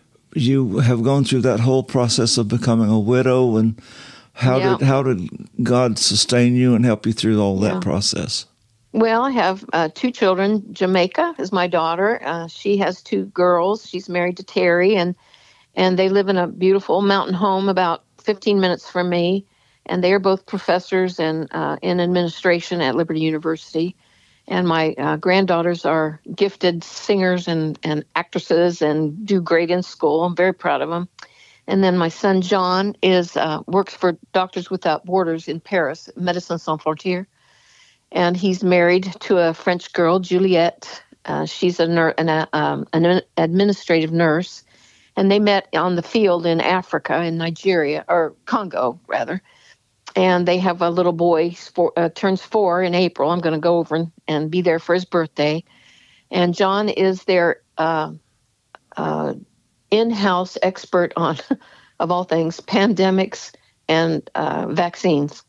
you have gone through that whole process of becoming a widow, and how Yeah. did how did God sustain you and help you through all that Yeah. process? Well, I have uh, two children. Jamaica is my daughter. Uh, she has two girls. She's married to Terry, and and they live in a beautiful mountain home about fifteen minutes from me. And they are both professors in uh, in administration at Liberty University. And my uh, granddaughters are gifted singers and, and actresses and do great in school. I'm very proud of them. And then my son John is uh, works for Doctors Without Borders in Paris, Médecins Sans Frontières. And he's married to a French girl, Juliette. Uh, she's a ner- an, uh, um, an administrative nurse. And they met on the field in Africa, in Nigeria, or Congo, rather. And they have a little boy, four, uh, turns four in April. I'm going to go over and, and be there for his birthday. And John is their uh, uh, in-house expert on, of all things, pandemics and uh, vaccines.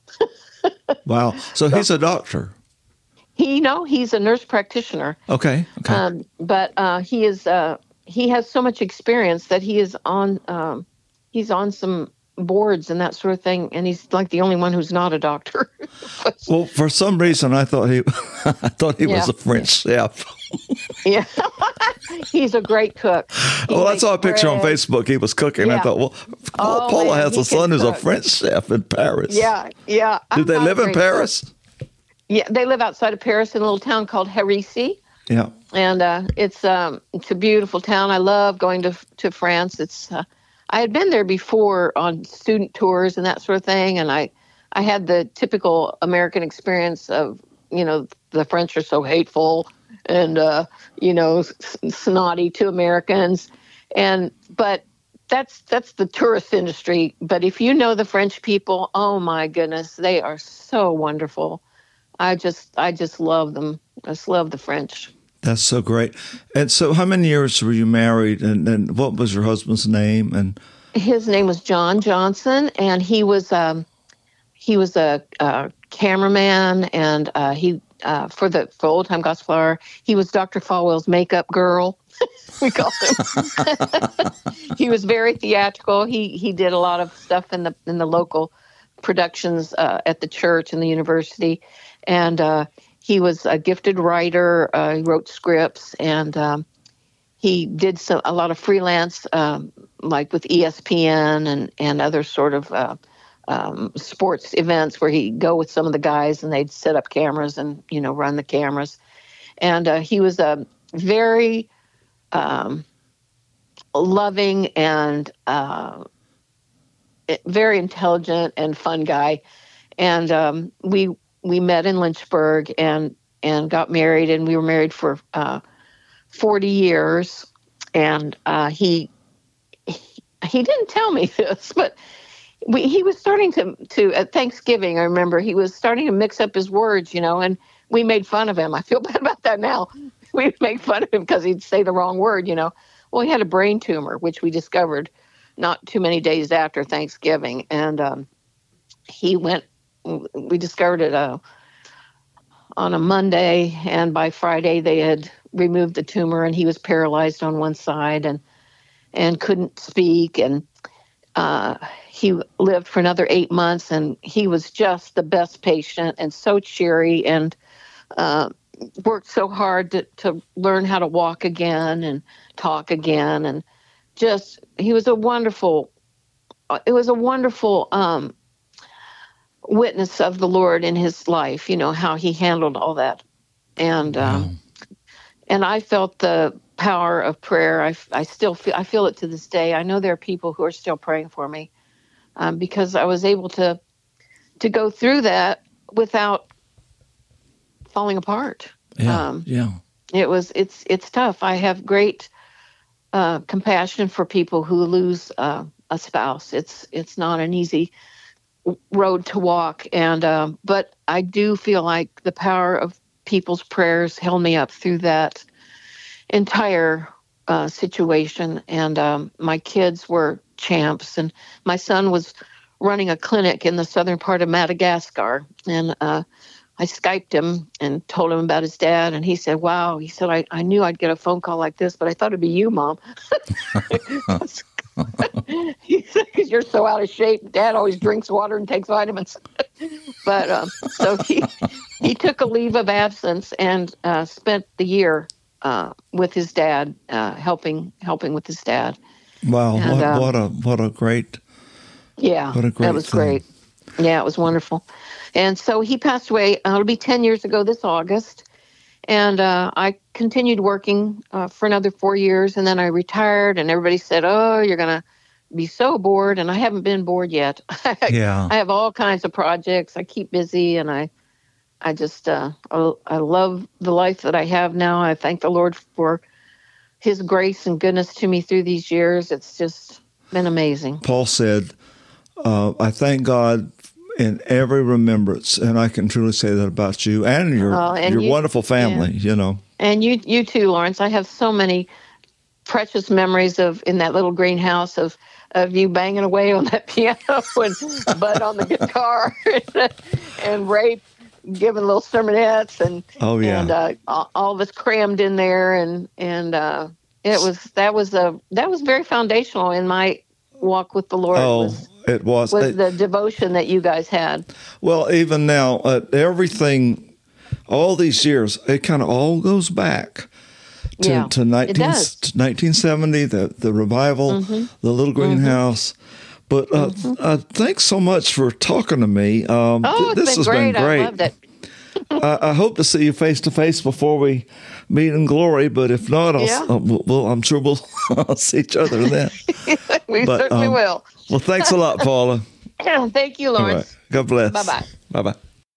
Wow. So he's a doctor. He, you know, he's a nurse practitioner, Okay. Okay. um, but uh, he is uh, he has so much experience that he is on um, he's on some boards and that sort of thing, and he's like the only one who's not a doctor. Well, for some reason, I thought he, I thought he was Yeah. a French chef. Yeah, he's a great cook. He Well, I makes saw a picture on bread. Facebook. He was cooking. I Yeah. thought, well, Paula, Oh, Paula man, has he a son can who's a cook. French chef in Paris. Yeah, yeah. Do I'm they not a live in great cook. Paris? Yeah, they live outside of Paris in a little town called Hérisy, Yeah. and uh, it's um, it's a beautiful town. I love going to to France. It's uh, I had been there before on student tours and that sort of thing, and I I had the typical American experience of, you know, the French are so hateful and uh, you know, s- snotty to Americans, and but that's that's the tourist industry. But if you know the French people, oh my goodness, they are so wonderful. I just I just love them. I just love the French. That's so great. And so, how many years were you married? And, and what was your husband's name? And His name was John Johnson, and he was um, he was a, a cameraman, and uh, he uh, for the for Old Time Gospel Hour, he was Doctor Falwell's makeup girl. We call him. He was very theatrical. He he did a lot of stuff in the in the local productions uh, at the church and the university, and uh, he was a gifted writer. Uh, he wrote scripts, and um, he did some a lot of freelance, um, like with E S P N and and other sort of uh, um, sports events where he'd go with some of the guys and they'd set up cameras and, you know, run the cameras. And uh, he was a very um, loving and uh, very intelligent and fun guy. And um, we we met in Lynchburg and and got married, and we were married for uh, forty years. And uh, he, he he didn't tell me this, but we, he was starting to to at Thanksgiving. I remember he was starting to mix up his words, you know, and we made fun of him. I feel bad about that now. we'd make fun of him because he'd say the wrong word, you know. Well, he had a brain tumor, which we discovered not too many days after Thanksgiving. And um, he went, we discovered it uh, on a Monday, and by Friday they had removed the tumor, and he was paralyzed on one side and and couldn't speak. And uh, he lived for another eight months, and he was just the best patient and so cheery, and uh, worked so hard to, to learn how to walk again and talk again. And just, he was a wonderful, it was a wonderful um, witness of the Lord in his life, you know, how he handled all that. And, um, wow. and I felt the power of prayer. I, I still feel, I feel it to this day. I know there are people who are still praying for me um, because I was able to, to go through that without falling apart. Yeah, um, yeah. It was, it's, it's tough. I have great uh, compassion for people who lose uh, a spouse. It's, it's not an easy road to walk. And, um, but I do feel like the power of people's prayers held me up through that entire uh, situation. And um, my kids were champs, and my son was running a clinic in the southern part of Madagascar. And uh, I Skyped him and told him about his dad, and he said, wow, he said, I, I knew I'd get a phone call like this, but I thought it'd be you, Mom. He said, because you're so out of shape. Dad always drinks water and takes vitamins. But um, so he he took a leave of absence and uh, spent the year uh, with his dad, uh, helping helping with his dad. Wow, and, what, um, what a what a great yeah, what a great that was thing. great. Yeah, it was wonderful. And so he passed away. Uh, it'll be ten years ago this August. And uh, I continued working uh, for another four years, and then I retired, and everybody said, oh, you're going to be so bored, and I haven't been bored yet. Yeah. I have all kinds of projects. I keep busy, and I I just, uh, I, I love the life that I have now. I thank the Lord for his grace and goodness to me through these years. It's just been amazing. Paul said, uh, I thank God in every remembrance, and I can truly say that about you and your Oh, and your you- wonderful family, yeah. you know. And you, you too, Lawrence. I have so many precious memories of in that little greenhouse of of you banging away on that piano and Bud on the guitar and, and Ray giving little sermonettes and Oh, yeah. and uh, all, all of us crammed in there and and uh, it was that was a that was very foundational in my walk with the Lord. Oh, was, it was. was it- the devotion that you guys had. Well, even now, uh, everything, all these years, it kind of all goes back to, Yeah, to, it nineteen, does. to nineteen seventy, the, the revival, Mm-hmm. the little greenhouse. But uh, uh, thanks so much for talking to me. Um, Oh, th- it's this been has great. been great. I loved it. I, I hope to see you face to face before we meet in glory. But if not, I'll, Yeah. uh, we'll, we'll- I'm sure we'll see each other then. We But, certainly um, will. Well, thanks a lot, Paula. Thank you, All Lawrence. right. God bless. Bye-bye. Bye-bye.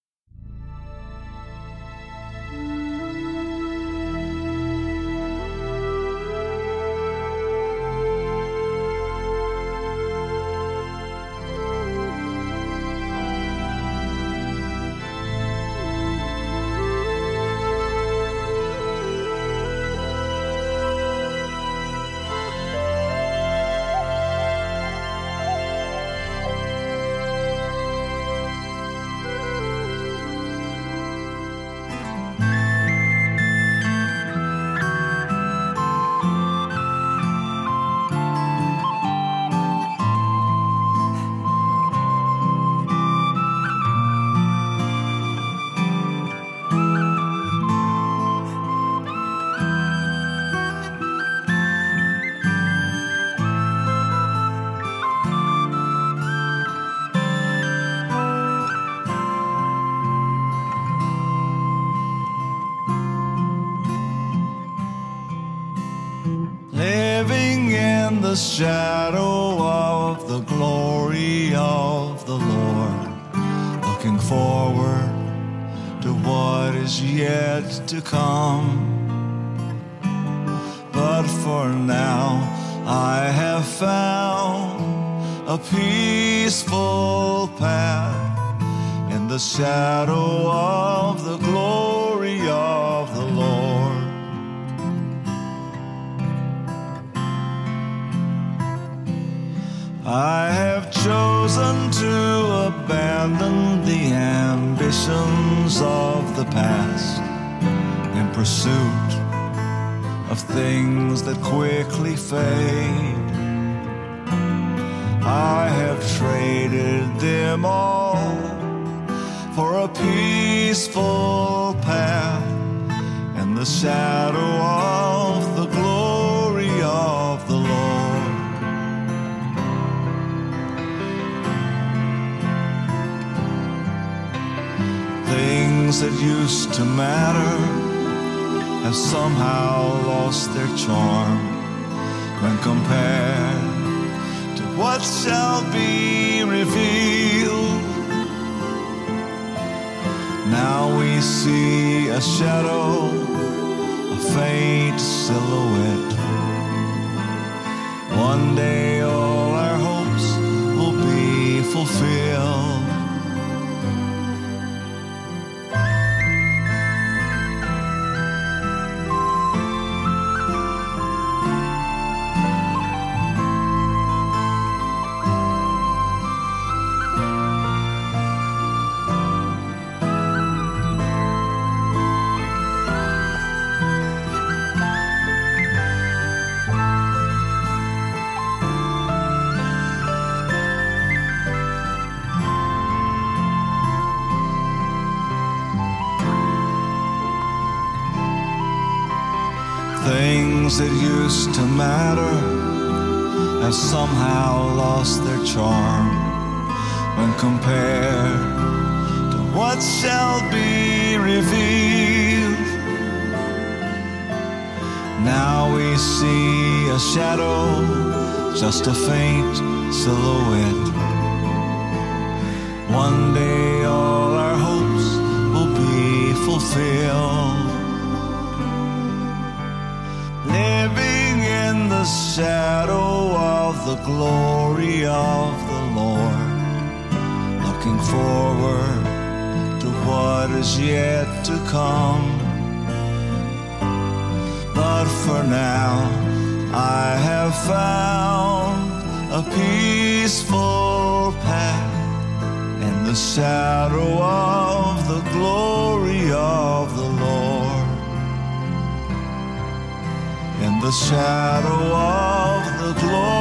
Living in the shadow of the glory of the Lord, looking forward to what is yet to come. But for now, I have found a peaceful path in the shadow of the glory of the Lord. of the past in pursuit of things that quickly fade. I have traded them all for a peaceful path and the shadow of the glory of the Lord. Things that used to matter have somehow lost their charm when compared to what shall be revealed. Now we see a shadow, a faint silhouette. One day all our hopes will be fulfilled. Things that used to matter have somehow lost their charm when compared to what shall be revealed. Now we see a shadow, just a faint silhouette. One day all our hopes will be fulfilled. Living in the shadow of the glory of the Lord, looking forward to what is yet to come. But for now, I have found a peaceful path in the shadow of the glory of the Lord. In the shadow of the glory